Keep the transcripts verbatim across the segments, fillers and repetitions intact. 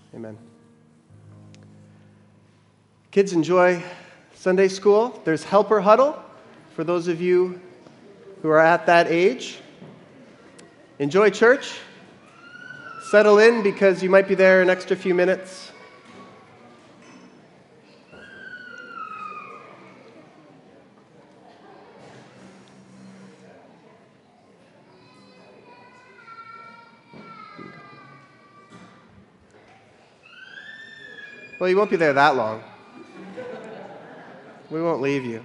Amen. Kids, enjoy Sunday school. There's Helper Huddle for those of you who are at that age. Enjoy church. Settle in because you might be there an extra few minutes. Well, you won't be there that long. We won't leave you.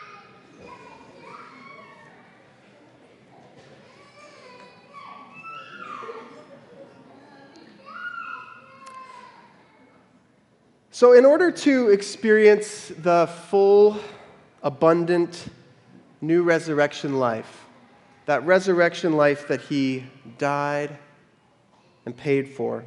So in order to experience the full, abundant, new resurrection life, that resurrection life that he died and paid for,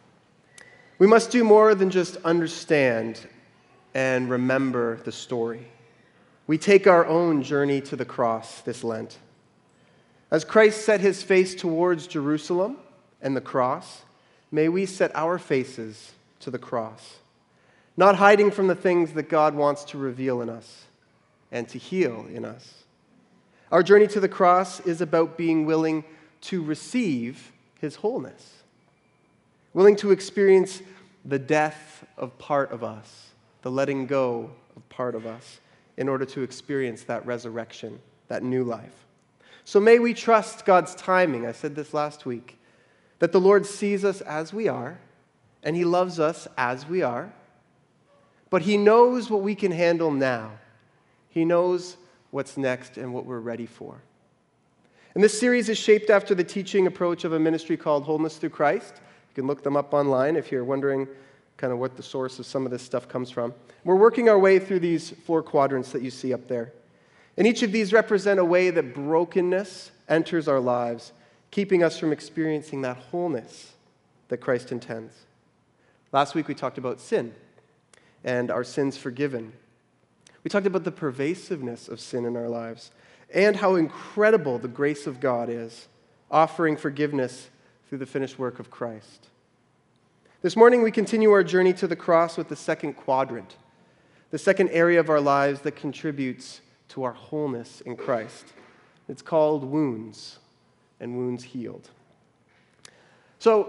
we must do more than just understand and remember the story. We take our own journey to the cross this Lent. As Christ set his face towards Jerusalem and the cross, may we set our faces to the cross, not hiding from the things that God wants to reveal in us and to heal in us. Our journey to the cross is about being willing to receive his wholeness, willing to experience the death of part of us, the letting go of part of us, in order to experience that resurrection, that new life. So may we trust God's timing. I said this last week, that the Lord sees us as we are, and he loves us as we are, but he knows what we can handle now. He knows what's next and what we're ready for. And this series is shaped after the teaching approach of a ministry called Wholeness Through Christ. You can look them up online if you're wondering kind of what the source of some of this stuff comes from. We're working our way through these four quadrants that you see up there. And each of these represent a way that brokenness enters our lives, keeping us from experiencing that wholeness that Christ intends. Last week we talked about sin and our sins forgiven. We talked about the pervasiveness of sin in our lives and how incredible the grace of God is, offering forgiveness through the finished work of Christ. This morning we continue our journey to the cross with the second quadrant, the second area of our lives that contributes to our wholeness in Christ. It's called wounds and wounds healed. So,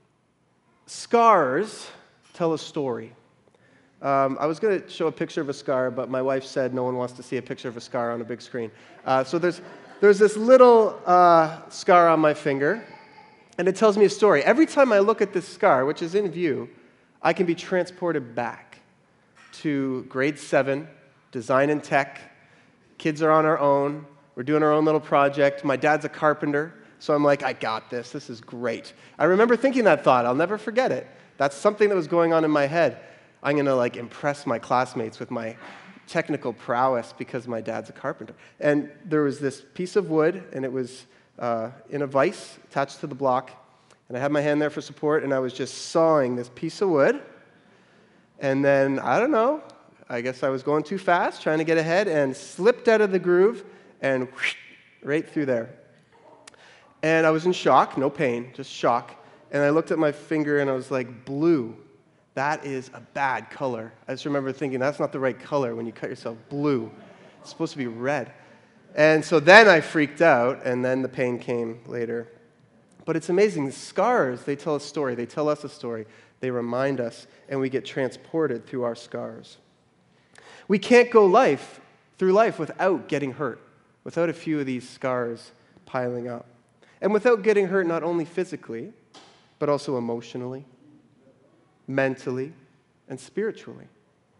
scars tell a story. Um, I was going to show a picture of a scar, but my wife said no one wants to see a picture of a scar on a big screen. Uh, so there's there's this little uh, scar on my finger, and it tells me a story. Every time I look at this scar, which is in view, I can be transported back to grade seven, design and tech. Kids are on our own. We're doing our own little project. My dad's a carpenter, so I'm like, I got this. This is great. I remember thinking that thought. I'll never forget it. That's something that was going on in my head. I'm going to like impress my classmates with my technical prowess because my dad's a carpenter. And there was this piece of wood, and it was uh, in a vise attached to the block, and I had my hand there for support, and I was just sawing this piece of wood. And then, I don't know, I guess I was going too fast, trying to get ahead, and slipped out of the groove and whoosh, right through there. And I was in shock, no pain, just shock. And I looked at my finger, and I was like, blue. That is a bad color. I just remember thinking, that's not the right color when you cut yourself blue. It's supposed to be red. And so then I freaked out, and then the pain came later. But it's amazing. The scars, they tell a story. They tell us a story. They remind us, and we get transported through our scars. We can't go life through life without getting hurt, without a few of these scars piling up. And without getting hurt not only physically, but also emotionally, mentally, and spiritually.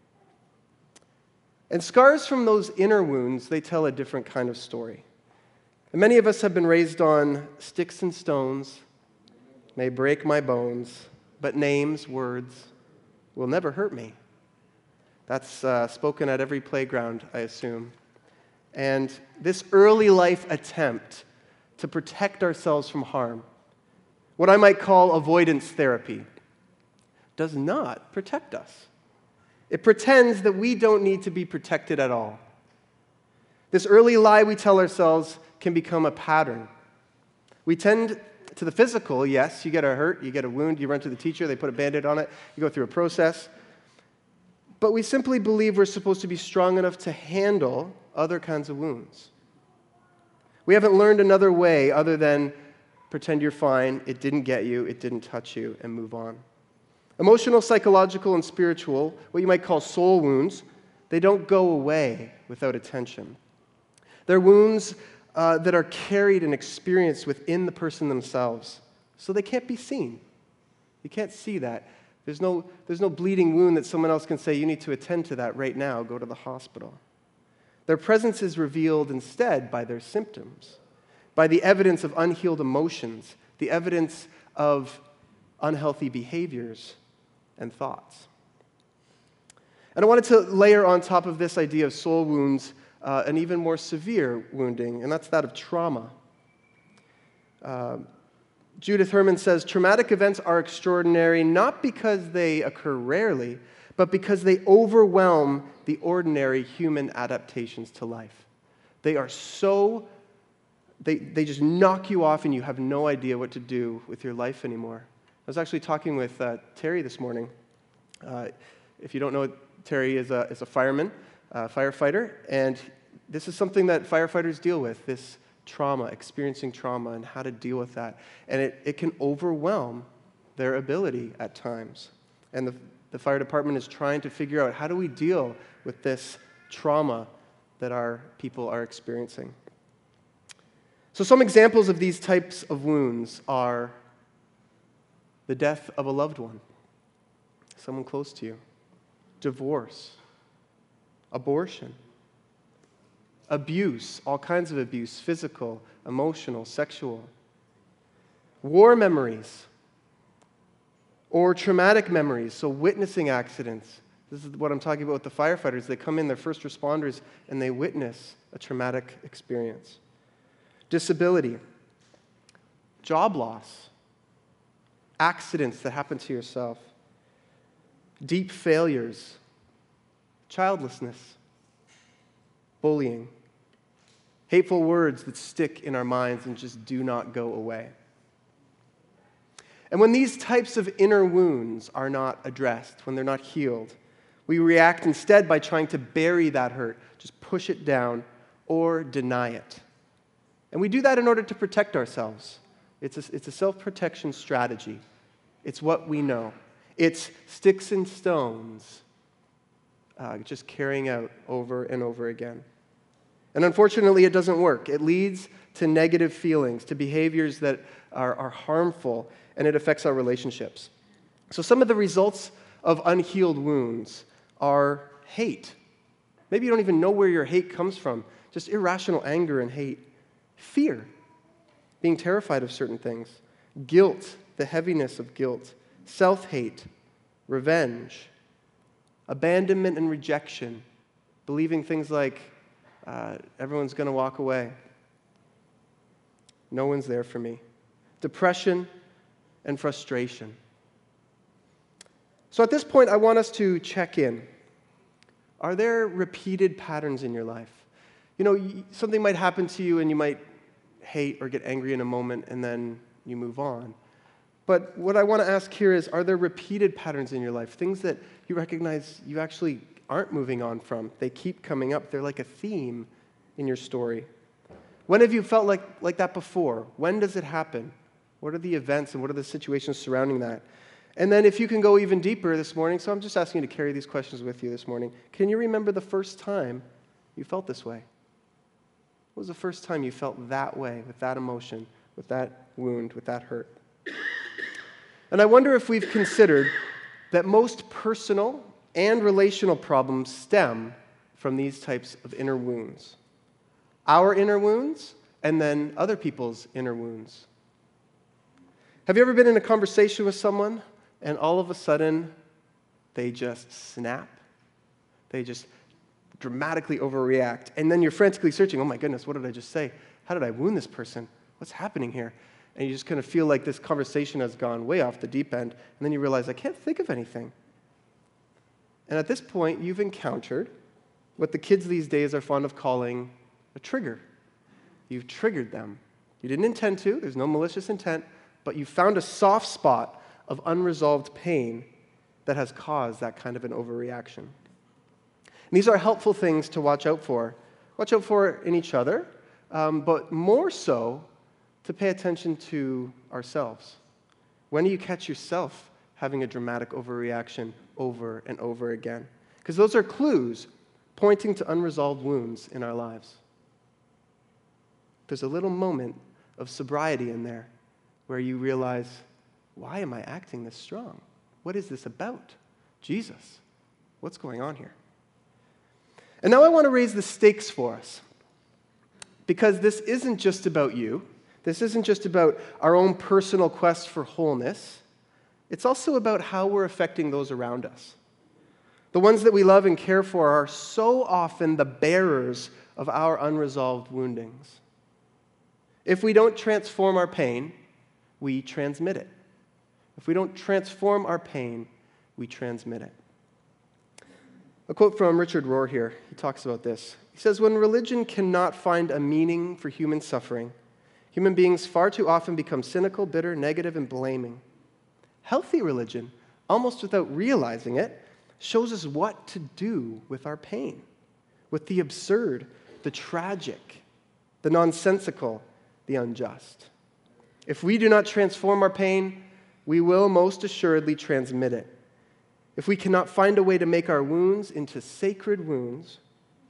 And scars from those inner wounds, they tell a different kind of story. And many of us have been raised on sticks and stones, may break my bones, but names, words, will never hurt me. That's uh, spoken at every playground, I assume. And this early life attempt to protect ourselves from harm, what I might call avoidance therapy, does not protect us. It pretends that we don't need to be protected at all. This early lie we tell ourselves can become a pattern. We tend to the physical, yes, you get a hurt, you get a wound, you run to the teacher, they put a Band-Aid on it, you go through a process. But we simply believe we're supposed to be strong enough to handle other kinds of wounds. We haven't learned another way other than pretend you're fine, it didn't get you, it didn't touch you, and move on. Emotional, psychological, and spiritual, what you might call soul wounds, they don't go away without attention. They're wounds uh, that are carried and experienced within the person themselves, so they can't be seen. You can't see that. There's no, there's no bleeding wound that someone else can say, you need to attend to that right now, go to the hospital. Their presence is revealed instead by their symptoms, by the evidence of unhealed emotions, the evidence of unhealthy behaviors and thoughts. And I wanted to layer on top of this idea of soul wounds uh, an even more severe wounding, and that's that of trauma. Uh, Judith Herman says, traumatic events are extraordinary not because they occur rarely, but because they overwhelm the ordinary human adaptations to life. They are so, they, they just knock you off and you have no idea what to do with your life anymore. I was actually talking with uh, Terry this morning. Uh, if you don't know, Terry is a, is a fireman, uh, firefighter, and this is something that firefighters deal with, this trauma, experiencing trauma, and how to deal with that. And it, it can overwhelm their ability at times. And the, the fire department is trying to figure out, how do we deal with this trauma that our people are experiencing? So some examples of these types of wounds are the death of a loved one, someone close to you, divorce, abortion, abuse, all kinds of abuse, physical, emotional, sexual, war memories, or traumatic memories, so witnessing accidents. This is what I'm talking about with the firefighters. They come in, they're first responders, and they witness a traumatic experience. Disability, job loss, accidents that happen to yourself, deep failures, childlessness, bullying, hateful words that stick in our minds and just do not go away. And when these types of inner wounds are not addressed, when they're not healed, we react instead by trying to bury that hurt, just push it down or deny it. And we do that in order to protect ourselves. It's a, it's a self-protection strategy. It's what we know. It's sticks and stones, uh, just carrying out over and over again. And unfortunately, it doesn't work. It leads to negative feelings, to behaviors that are, are harmful, and it affects our relationships. So some of the results of unhealed wounds are hate. Maybe you don't even know where your hate comes from. Just irrational anger and hate. Fear, being terrified of certain things. Guilt, the heaviness of guilt. Self-hate, revenge. Abandonment and rejection, believing things like, uh, everyone's going to walk away. No one's there for me. Depression and frustration. So at this point, I want us to check in. Are there repeated patterns in your life? You know, something might happen to you and you might hate or get angry in a moment and then you move on. But what I want to ask here is, are there repeated patterns in your life? Things that you recognize you actually aren't moving on from. They keep coming up. They're like a theme in your story. When have you felt like, like that before? When does it happen? What are the events and what are the situations surrounding that? And then if you can go even deeper this morning, so I'm just asking you to carry these questions with you this morning. Can you remember the first time you felt this way? What was the first time you felt that way, with that emotion, with that wound, with that hurt? And I wonder if we've considered that most personal and relational problems stem from these types of inner wounds. Our inner wounds, and then other people's inner wounds. Have you ever been in a conversation with someone, and all of a sudden, they just snap? They just dramatically overreact. And then you're frantically searching, oh my goodness, what did I just say? How did I wound this person? What's happening here? And you just kind of feel like this conversation has gone way off the deep end, and then you realize, I can't think of anything. And at this point, you've encountered what the kids these days are fond of calling a trigger. You've triggered them. You didn't intend to. There's no malicious intent, but you found a soft spot of unresolved pain that has caused that kind of an overreaction. And these are helpful things to watch out for. Watch out for in each other, um, but more so to pay attention to ourselves. When do you catch yourself having a dramatic overreaction over and over again? Because those are clues pointing to unresolved wounds in our lives. There's a little moment of sobriety in there where you realize, why am I acting this strong? What is this about? Jesus, what's going on here? And now I want to raise the stakes for us, because this isn't just about you. This isn't just about our own personal quest for wholeness. It's also about how we're affecting those around us. The ones that we love and care for are so often the bearers of our unresolved woundings. If we don't transform our pain, we transmit it. If we don't transform our pain, we transmit it. A quote from Richard Rohr here. He talks about this. He says, "When religion cannot find a meaning for human suffering, human beings far too often become cynical, bitter, negative, and blaming. Healthy religion, almost without realizing it, shows us what to do with our pain, with the absurd, the tragic, the nonsensical, the unjust. If we do not transform our pain, we will most assuredly transmit it. If we cannot find a way to make our wounds into sacred wounds,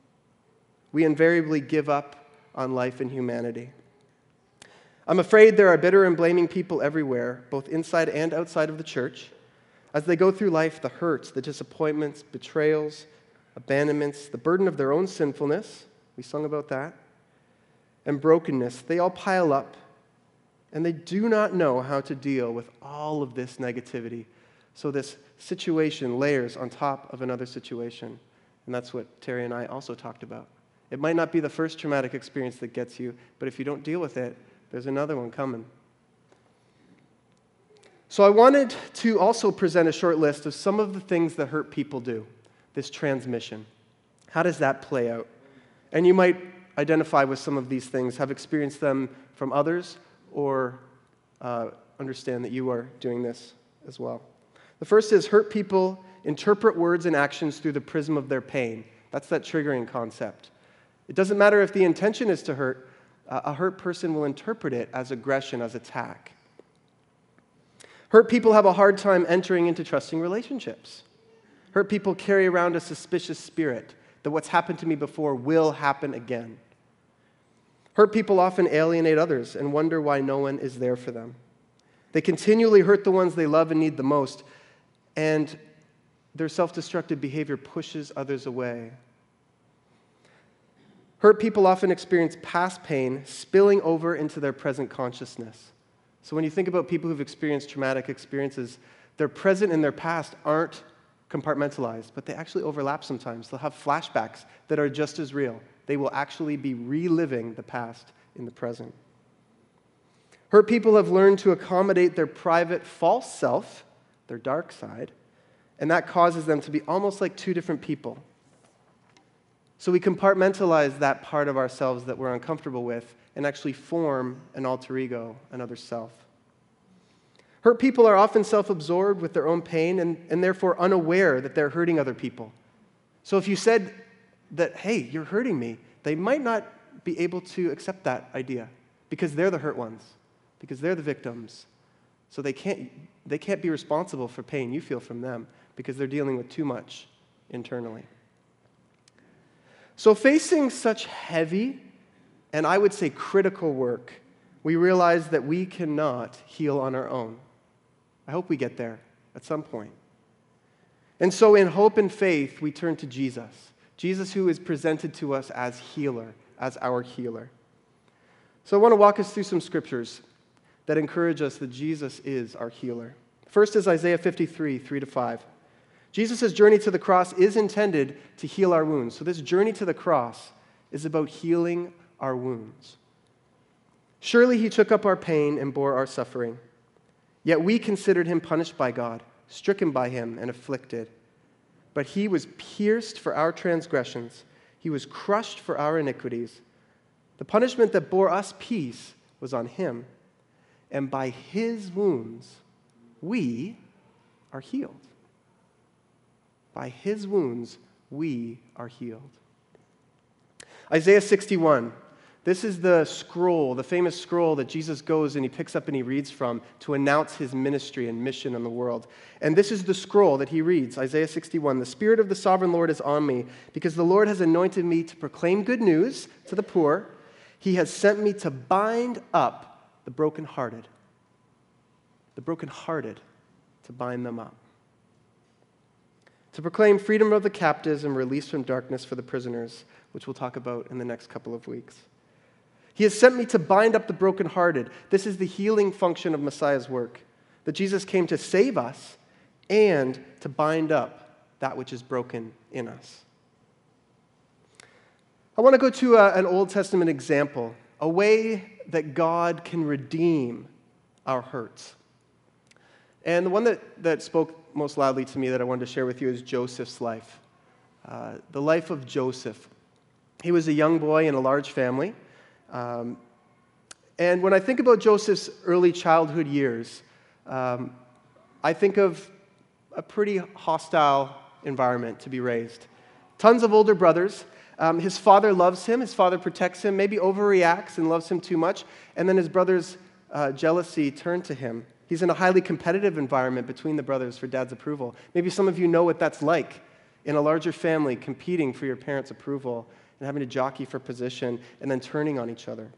we invariably give up on life and humanity. I'm afraid there are bitter and blaming people everywhere, both inside and outside of the church, as they go through life, the hurts, the disappointments, betrayals, abandonments, the burden of their own sinfulness, we sung about that, and brokenness, they all pile up, and they do not know how to deal with all of this negativity. So this situation layers on top of another situation. And that's what Terry and I also talked about. It might not be the first traumatic experience that gets you, but if you don't deal with it, there's another one coming. So I wanted to also present a short list of some of the things that hurt people do, this transmission. How does that play out? And you might identify with some of these things, have experienced them from others, or uh, understand that you are doing this as well. The first is hurt people interpret words and actions through the prism of their pain. That's that triggering concept. It doesn't matter if the intention is to hurt. Uh, a hurt person will interpret it as aggression, as attack. Hurt people have a hard time entering into trusting relationships. Hurt people carry around a suspicious spirit that what's happened to me before will happen again. Hurt people often alienate others and wonder why no one is there for them. They continually hurt the ones they love and need the most, and their self-destructive behavior pushes others away. Hurt people often experience past pain spilling over into their present consciousness. So when you think about people who've experienced traumatic experiences, their present and their past aren't compartmentalized, but they actually overlap sometimes. They'll have flashbacks that are just as real. They will actually be reliving the past in the present. Hurt people have learned to accommodate their private false self, their dark side, and that causes them to be almost like two different people. So we compartmentalize that part of ourselves that we're uncomfortable with and actually form an alter ego, another self. Hurt people are often self-absorbed with their own pain and, and therefore unaware that they're hurting other people. So if you said that, hey, you're hurting me, they might not be able to accept that idea because they're the hurt ones, because they're the victims. So they can't, they can't be responsible for pain you feel from them because they're dealing with too much internally. So facing such heavy and I would say critical work, we realize that we cannot heal on our own. I hope we get there at some point. And so in hope and faith, we turn to Jesus. Jesus who is presented to us as healer, as our healer. So I want to walk us through some scriptures that encourage us that Jesus is our healer. First is Isaiah fifty-three, three to five. Jesus' journey to the cross is intended to heal our wounds. So this journey to the cross is about healing our wounds. Surely he took up our pain and bore our suffering. Yet we considered him punished by God, stricken by him and afflicted. But he was pierced for our transgressions. He was crushed for our iniquities. The punishment that bore us peace was on him, and by his wounds we are healed. By his wounds we are healed. Isaiah sixty-one. This is the scroll, the famous scroll that Jesus goes and he picks up and he reads from to announce his ministry and mission in the world. And this is the scroll that he reads, Isaiah sixty-one. The Spirit of the Sovereign Lord is on me, because the Lord has anointed me to proclaim good news to the poor. He has sent me to bind up the brokenhearted. The brokenhearted, to bind them up. To proclaim freedom of the captives and release from darkness for the prisoners, which we'll talk about in the next couple of weeks. He has sent me to bind up the brokenhearted. This is the healing function of Messiah's work, that Jesus came to save us and to bind up that which is broken in us. I want to go to a, an Old Testament example, a way that God can redeem our hurts. And the one that, that spoke most loudly to me that I wanted to share with you is Joseph's life. Uh, the life of Joseph. He was a young boy in a large family. Um, and when I think about Joseph's early childhood years, um, I think of a pretty hostile environment to be raised. Tons of older brothers. Um, his father loves him. His father protects him, maybe overreacts and loves him too much. And then his brothers' uh, jealousy turn to him. He's in a highly competitive environment between the brothers for dad's approval. Maybe some of you know what that's like in a larger family, competing for your parents' approval and having to jockey for position and then turning on each other.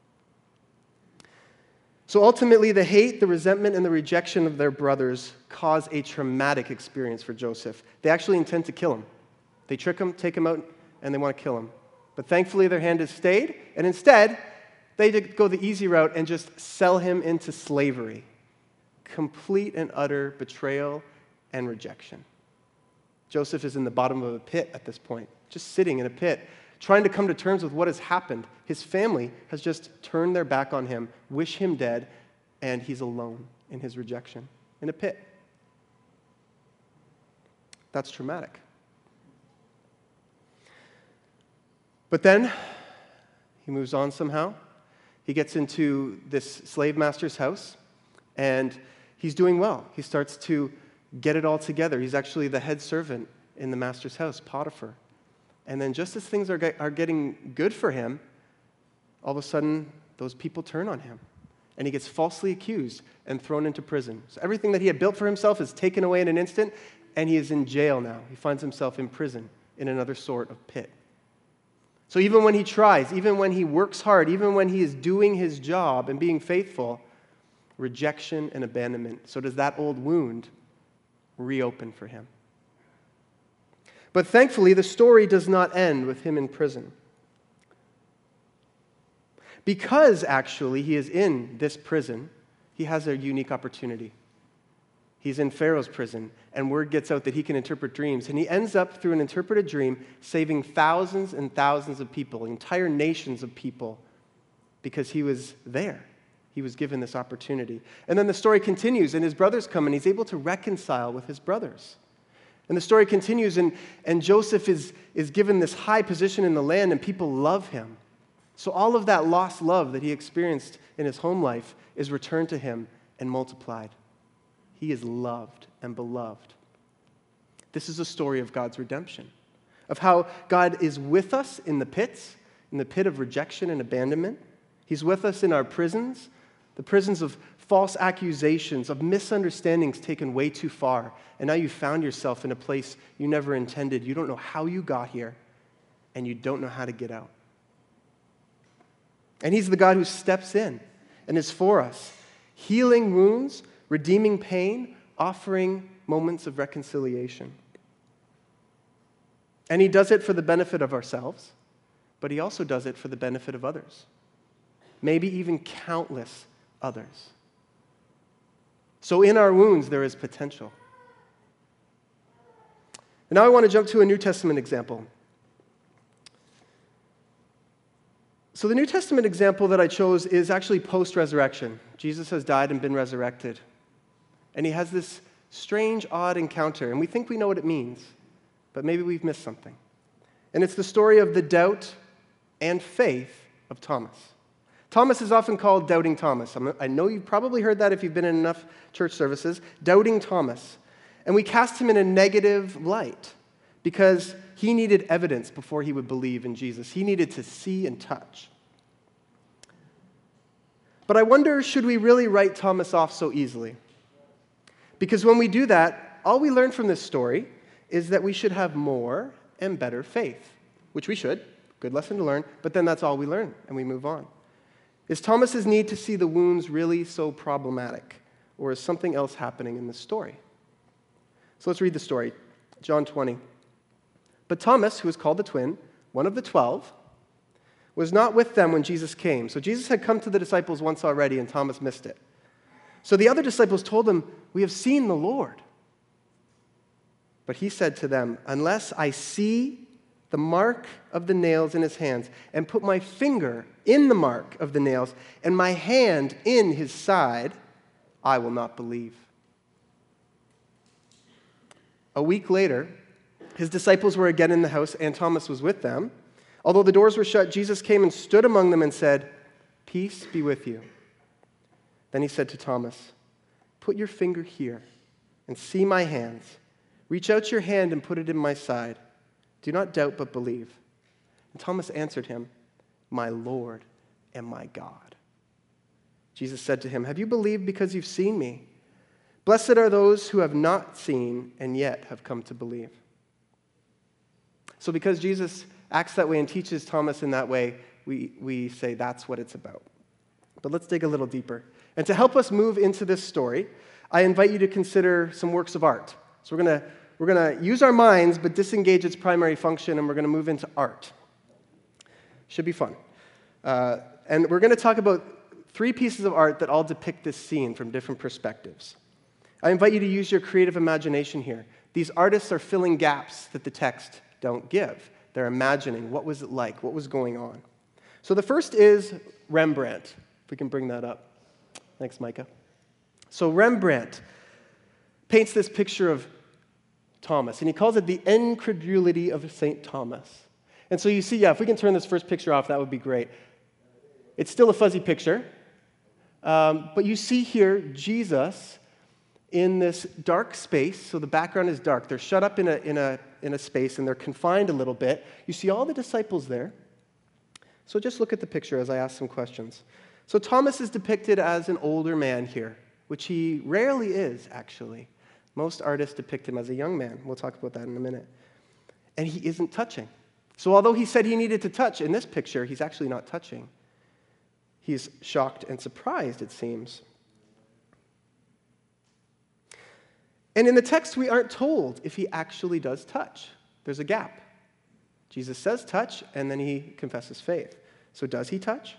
So ultimately, the hate, the resentment, and the rejection of their brothers cause a traumatic experience for Joseph. They actually intend to kill him. They trick him, take him out, and they want to kill him. But thankfully, their hand has stayed, and instead, they go the easy route and just sell him into slavery. Complete and utter betrayal and rejection. Joseph is in the bottom of a pit at this point, just sitting in a pit, trying to come to terms with what has happened. His family has just turned their back on him, wish him dead, and he's alone in his rejection, in a pit. That's traumatic. But then, he moves on somehow. He gets into this slave master's house, and he's doing well. He starts to get it all together. He's actually the head servant in the master's house, Potiphar. And then just as things are, get, are getting good for him, all of a sudden, those people turn on him. And he gets falsely accused and thrown into prison. So everything that he had built for himself is taken away in an instant, and he is in jail now. He finds himself in prison in another sort of pit. So even when he tries, even when he works hard, even when he is doing his job and being faithful, rejection and abandonment. So does that old wound reopen for him? But thankfully, the story does not end with him in prison. Because, actually, he is in this prison, he has a unique opportunity. He's in Pharaoh's prison, and word gets out that he can interpret dreams. And he ends up, through an interpreted dream, saving thousands and thousands of people, entire nations of people, because he was there. He was given this opportunity. And then the story continues, and his brothers come, and he's able to reconcile with his brothers. And the story continues, and, and Joseph is, is given this high position in the land, and people love him. So all of that lost love that he experienced in his home life is returned to him and multiplied. He is loved and beloved. This is a story of God's redemption, of how God is with us in the pits, in the pit of rejection and abandonment. He's with us in our prisons, the prisons of false accusations, of misunderstandings taken way too far. And now you found yourself in a place you never intended. You don't know how you got here, and you don't know how to get out. And he's the God who steps in and is for us, healing wounds, redeeming pain, offering moments of reconciliation. And he does it for the benefit of ourselves, but he also does it for the benefit of others, maybe even countless others. So in our wounds, there is potential. And now I want to jump to a New Testament example. So the New Testament example that I chose is actually post-resurrection. Jesus has died and been resurrected. And he has this strange, odd encounter, and we think we know what it means, but maybe we've missed something. And it's the story of the doubt and faith of Thomas. Thomas is often called Doubting Thomas. I know you've probably heard that if you've been in enough church services. Doubting Thomas. And we cast him in a negative light because he needed evidence before he would believe in Jesus. He needed to see and touch. But I wonder, should we really write Thomas off so easily? Because when we do that, all we learn from this story is that we should have more and better faith, which we should. Good lesson to learn, but then that's all we learn, and we move on. Is Thomas's need to see the wounds really so problematic, or is something else happening in this story? So let's read the story. John twenty. But Thomas, who was called the twin, one of the twelve, was not with them when Jesus came. So Jesus had come to the disciples once already, and Thomas missed it. So the other disciples told him, "We have seen the Lord." But he said to them, "Unless I see the mark of the nails in his hands, and put my finger in the mark of the nails, and my hand in his side, I will not believe." A week later, his disciples were again in the house, and Thomas was with them. Although the doors were shut, Jesus came and stood among them and said, "Peace be with you." Then he said to Thomas, "Put your finger here and see my hands. Reach out your hand and put it in my side. Do not doubt, but believe." And Thomas answered him, "My Lord and my God." Jesus said to him, "Have you believed because you've seen me? Blessed are those who have not seen and yet have come to believe." So because Jesus acts that way and teaches Thomas in that way, we, we say that's what it's about. But let's dig a little deeper. And to help us move into this story, I invite you to consider some works of art. So we're going to We're going to use our minds, but disengage its primary function, and we're going to move into art. Should be fun. Uh, and we're going to talk about three pieces of art that all depict this scene from different perspectives. I invite you to use your creative imagination here. These artists are filling gaps that the text don't give. They're imagining what was it like, what was going on. So the first is Rembrandt, if we can bring that up. Thanks, Micah. So Rembrandt paints this picture of Thomas, and he calls it the incredulity of Saint Thomas. And so you see, yeah, if we can turn this first picture off, that would be great. It's still a fuzzy picture, um, but you see here Jesus in this dark space, so the background is dark. They're shut up in a, in a, in a space, and they're confined a little bit. You see all the disciples there. So just look at the picture as I ask some questions. So Thomas is depicted as an older man here, which he rarely is, actually. Most artists depict him as a young man. We'll talk about that in a minute. And he isn't touching. So although he said he needed to touch, in this picture, he's actually not touching. He's shocked and surprised, it seems. And in the text, we aren't told if he actually does touch. There's a gap. Jesus says touch, and then he confesses faith. So does he touch?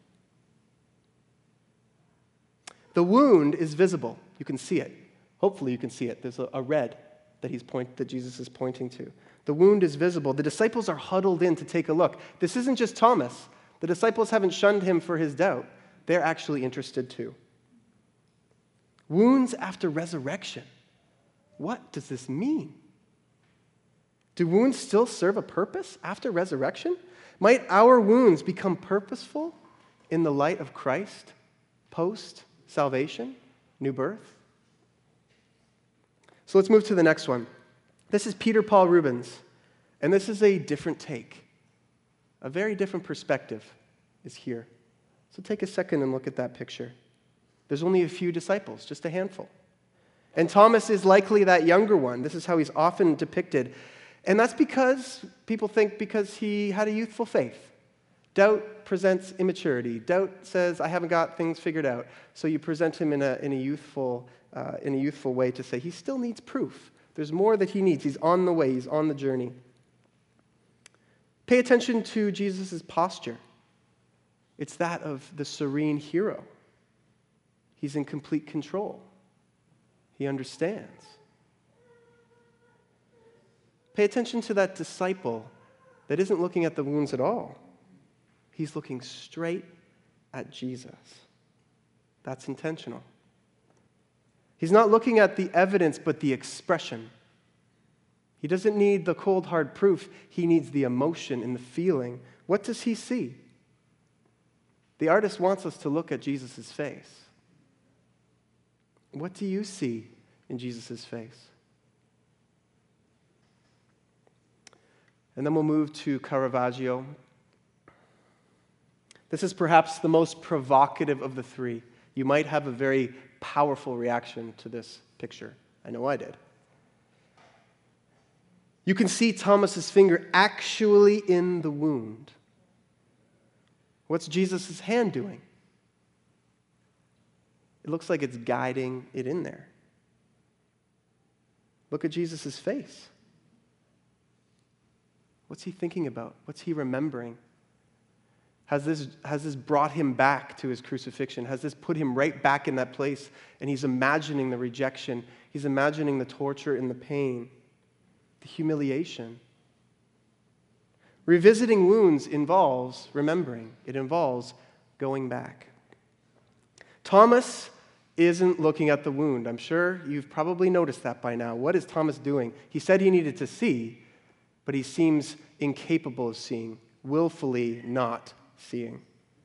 The wound is visible. You can see it. Hopefully you can see it. There's a, a red that he's point, that Jesus is pointing to. The wound is visible. The disciples are huddled in to take a look. This isn't just Thomas. The disciples haven't shunned him for his doubt. They're actually interested too. Wounds after resurrection. What does this mean? Do wounds still serve a purpose after resurrection? Might our wounds become purposeful in the light of Christ post-salvation, new birth? So let's move to the next one. This is Peter Paul Rubens, and this is a different take. A very different perspective is here. So take a second and look at that picture. There's only a few disciples, just a handful. And Thomas is likely that younger one. This is how he's often depicted. And that's because people think because he had a youthful faith. Doubt presents immaturity. Doubt says, I haven't got things figured out. So you present him in a, in a youthful uh, in a youthful way to say he still needs proof. There's more that he needs. He's on the way. He's on the journey. Pay attention to Jesus' posture. It's that of the serene hero. He's in complete control. He understands. Pay attention to that disciple that isn't looking at the wounds at all. He's looking straight at Jesus. That's intentional. He's not looking at the evidence, but the expression. He doesn't need the cold, hard proof. He needs the emotion and the feeling. What does he see? The artist wants us to look at Jesus' face. What do you see in Jesus' face? And then we'll move to Caravaggio. This is perhaps the most provocative of the three. You might have a very powerful reaction to this picture. I know I did. You can see Thomas's finger actually in the wound. What's Jesus' hand doing? It looks like it's guiding it in there. Look at Jesus' face. What's he thinking about? What's he remembering? Has this, has this brought him back to his crucifixion? Has this put him right back in that place? And he's imagining the rejection. He's imagining the torture and the pain, the humiliation. Revisiting wounds involves remembering. It involves going back. Thomas isn't looking at the wound. I'm sure you've probably noticed that by now. What is Thomas doing? He said he needed to see, but he seems incapable of seeing, willfully not seeing.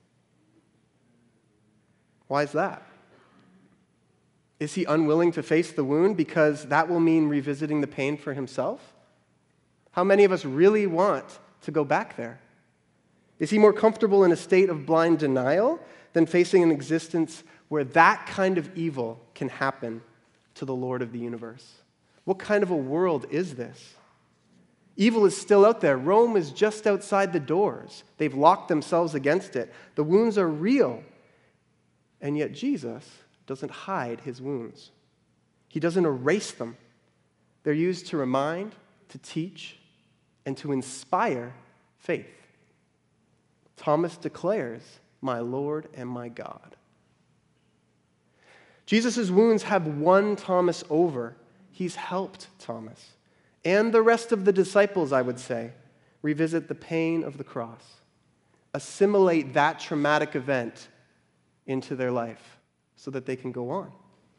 Why is that? Is he unwilling to face the wound because that will mean revisiting the pain for himself? How many of us really want to go back there? Is he more comfortable in a state of blind denial than facing an existence where that kind of evil can happen to the Lord of the universe? What kind of a world is this? Evil is still out there. Rome is just outside the doors. They've locked themselves against it. The wounds are real. And yet Jesus doesn't hide his wounds. He doesn't erase them. They're used to remind, to teach, and to inspire faith. Thomas declares, "My Lord and my God." Jesus' wounds have won Thomas over. He's helped Thomas. And the rest of the disciples, I would say, revisit the pain of the cross, assimilate that traumatic event into their life so that they can go on.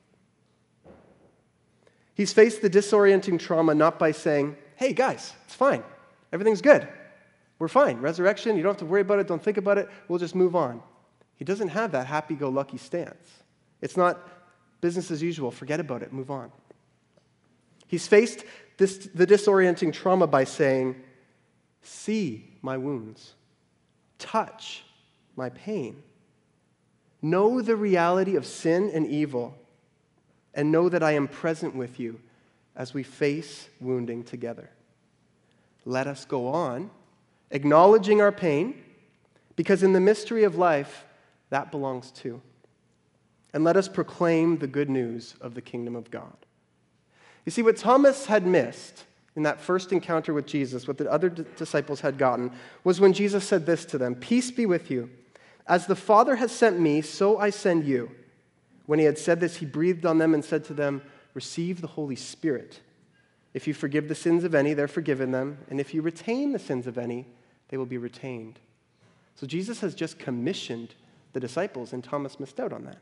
He's faced the disorienting trauma not by saying, "Hey guys, it's fine. Everything's good. We're fine. Resurrection, you don't have to worry about it. Don't think about it. We'll just move on." He doesn't have that happy-go-lucky stance. It's not business as usual. Forget about it. Move on. He's faced this, the disorienting trauma by saying, "See my wounds. Touch my pain. Know the reality of sin and evil, and know that I am present with you as we face wounding together. Let us go on, acknowledging our pain, because in the mystery of life, that belongs too. And let us proclaim the good news of the kingdom of God." You see, what Thomas had missed in that first encounter with Jesus, what the other d- disciples had gotten, was when Jesus said this to them, "Peace be with you. As the Father has sent me, so I send you." When he had said this, he breathed on them and said to them, "Receive the Holy Spirit. If you forgive the sins of any, they're forgiven them. And if you retain the sins of any, they will be retained." So Jesus has just commissioned the disciples, and Thomas missed out on that.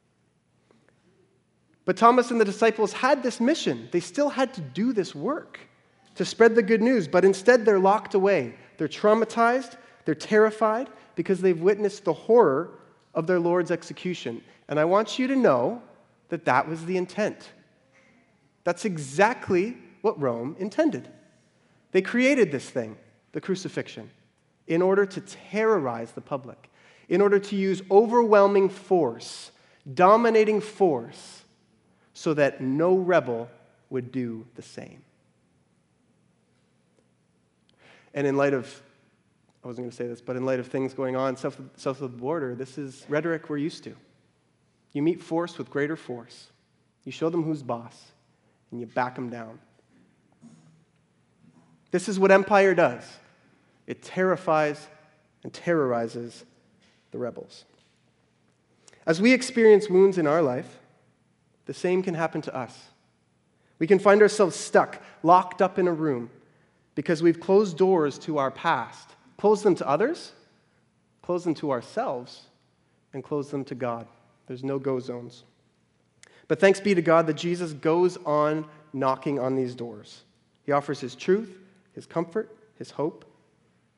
But Thomas and the disciples had this mission. They still had to do this work to spread the good news, but instead they're locked away. They're traumatized, they're terrified, because they've witnessed the horror of their Lord's execution. And I want you to know that that was the intent. That's exactly what Rome intended. They created this thing, the crucifixion, in order to terrorize the public, in order to use overwhelming force, dominating force, so that no rebel would do the same. And in light of, I wasn't going to say this, but in light of things going on south of, south of the border, this is rhetoric we're used to. You meet force with greater force. You show them who's boss, and you back them down. This is what empire does. It terrifies and terrorizes the rebels. As we experience wounds in our life, the same can happen to us. We can find ourselves stuck, locked up in a room, because we've closed doors to our past, closed them to others, closed them to ourselves, and closed them to God. There's no go zones. But thanks be to God that Jesus goes on knocking on these doors. He offers his truth, his comfort, his hope.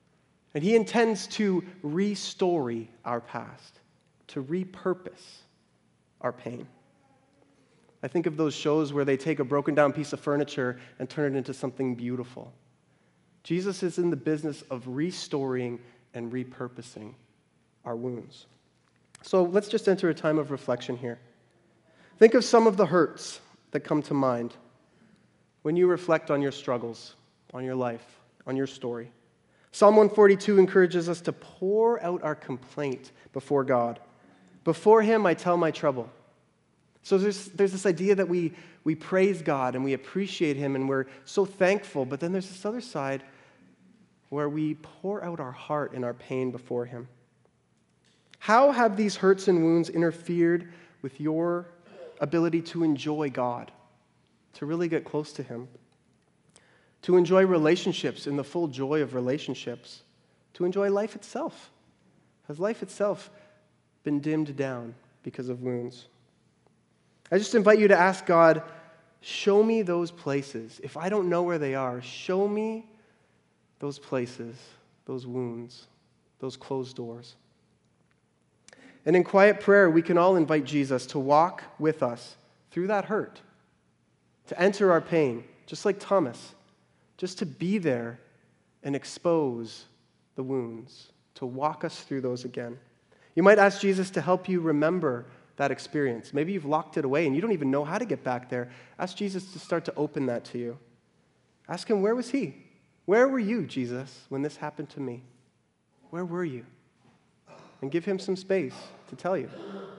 And he intends to restory our past, to repurpose our pain. I think of those shows where they take a broken down piece of furniture and turn it into something beautiful. Jesus is in the business of restoring and repurposing our wounds. So let's just enter a time of reflection here. Think of some of the hurts that come to mind when you reflect on your struggles, on your life, on your story. Psalm one forty-two encourages us to pour out our complaint before God. Before him, I tell my trouble. So there's, there's this idea that we, we praise God and we appreciate him and we're so thankful, but then there's this other side where we pour out our heart and our pain before him. How have these hurts and wounds interfered with your ability to enjoy God, to really get close to him, to enjoy relationships in the full joy of relationships, to enjoy life itself? Has life itself been dimmed down because of wounds? I just invite you to ask God, show me those places. If I don't know where they are, show me those places, those wounds, those closed doors. And in quiet prayer, we can all invite Jesus to walk with us through that hurt, to enter our pain, just like Thomas, just to be there and expose the wounds, to walk us through those again. You might ask Jesus to help you remember that experience. Maybe you've locked it away and you don't even know how to get back there. Ask Jesus to start to open that to you. Ask him, where was he? Where were you, Jesus, when this happened to me? Where were you? And give him some space to tell you.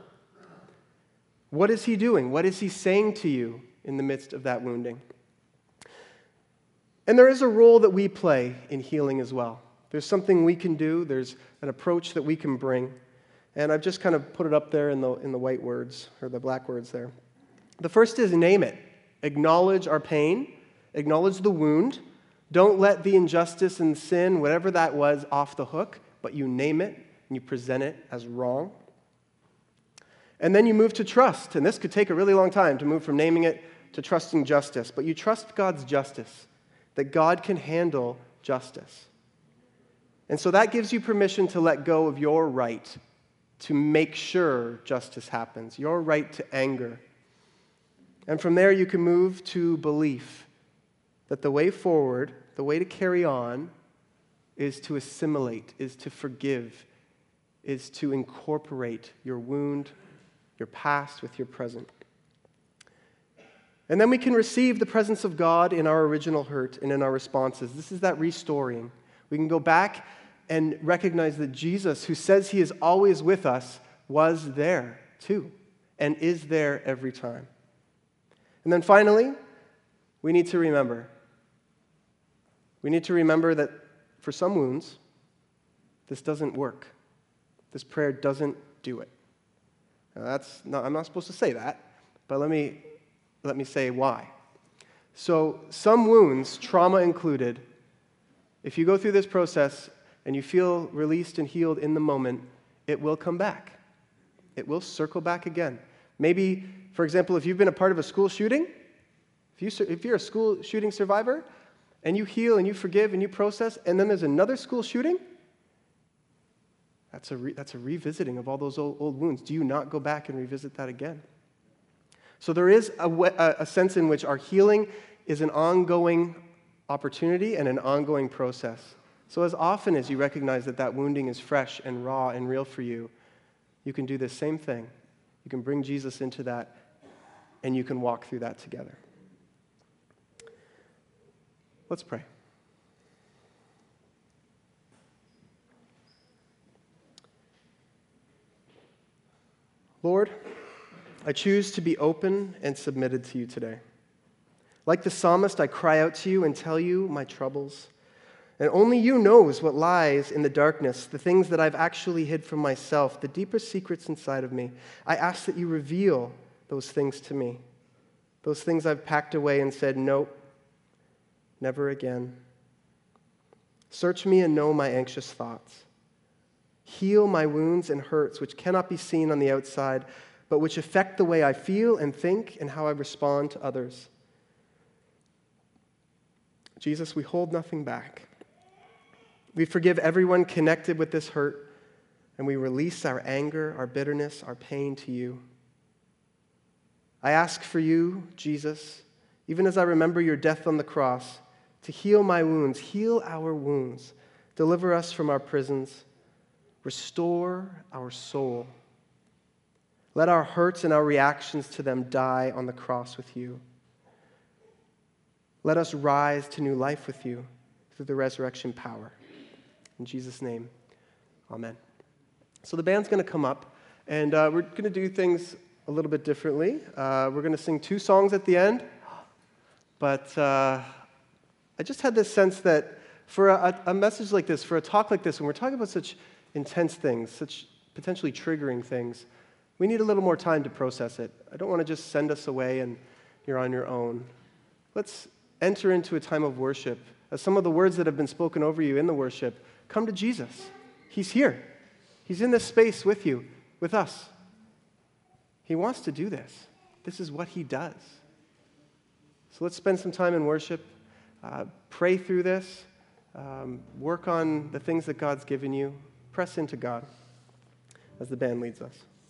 What is he doing? What is he saying to you in the midst of that wounding? And there is a role that we play in healing as well. There's something we can do. There's an approach that we can bring. And I've just kind of put it up there in the, in the white words, or the black words there. The first is name it. Acknowledge our pain. Acknowledge the wound. Don't let the injustice and sin, whatever that was, off the hook, but you name it and you present it as wrong. And then you move to trust. And this could take a really long time to move from naming it to trusting justice. But you trust God's justice, that God can handle justice. And so that gives you permission to let go of your right to make sure justice happens, your right to anger. And from there you can move to belief that the way forward, the way to carry on, is to assimilate, is to forgive, is to incorporate your wound, your past with your present. And then we can receive the presence of God in our original hurt and in our responses. This is that restoring. We can go back and recognize that Jesus, who says he is always with us, was there too, and is there every time. And then finally, we need to remember. We need to remember that for some wounds, this doesn't work. This prayer doesn't do it. Now that's not, I'm not supposed to say that, but let me, let me say why. So some wounds, trauma included, if you go through this process and you feel released and healed in the moment, it will come back. It will circle back again. Maybe, for example, if you've been a part of a school shooting, if, you, if you're a school shooting survivor, and you heal and you forgive and you process, and then there's another school shooting, that's a, re, that's a revisiting of all those old, old wounds. Do you not go back and revisit that again? So there is a, a sense in which our healing is an ongoing opportunity and an ongoing process. So as often as you recognize that that wounding is fresh and raw and real for you, you can do the same thing. You can bring Jesus into that, and you can walk through that together. Let's pray. Lord, I choose to be open and submitted to you today. Like the psalmist, I cry out to you and tell you my troubles. And only you knows what lies in the darkness, the things that I've actually hid from myself, the deeper secrets inside of me. I ask that you reveal those things to me, those things I've packed away and said, nope, never again. Search me and know my anxious thoughts. Heal my wounds and hurts, which cannot be seen on the outside, but which affect the way I feel and think and how I respond to others. Jesus, we hold nothing back. We forgive everyone connected with this hurt, and we release our anger, our bitterness, our pain to you. I ask for you, Jesus, even as I remember your death on the cross, to heal my wounds, heal our wounds, deliver us from our prisons, restore our soul. Let our hurts and our reactions to them die on the cross with you. Let us rise to new life with you through the resurrection power. In Jesus' name, amen. So the band's going to come up, and uh, we're going to do things a little bit differently. Uh, we're going to sing two songs at the end, but uh, I just had this sense that for a, a message like this, for a talk like this, when we're talking about such intense things, such potentially triggering things, we need a little more time to process it. I don't want to just send us away and you're on your own. Let's enter into a time of worship. As some of the words that have been spoken over you in the worship, come to Jesus. He's here. He's in this space with you, with us. He wants to do this. This is what he does. So let's spend some time in worship, uh, pray through this, um, work on the things that God's given you, press into God as the band leads us.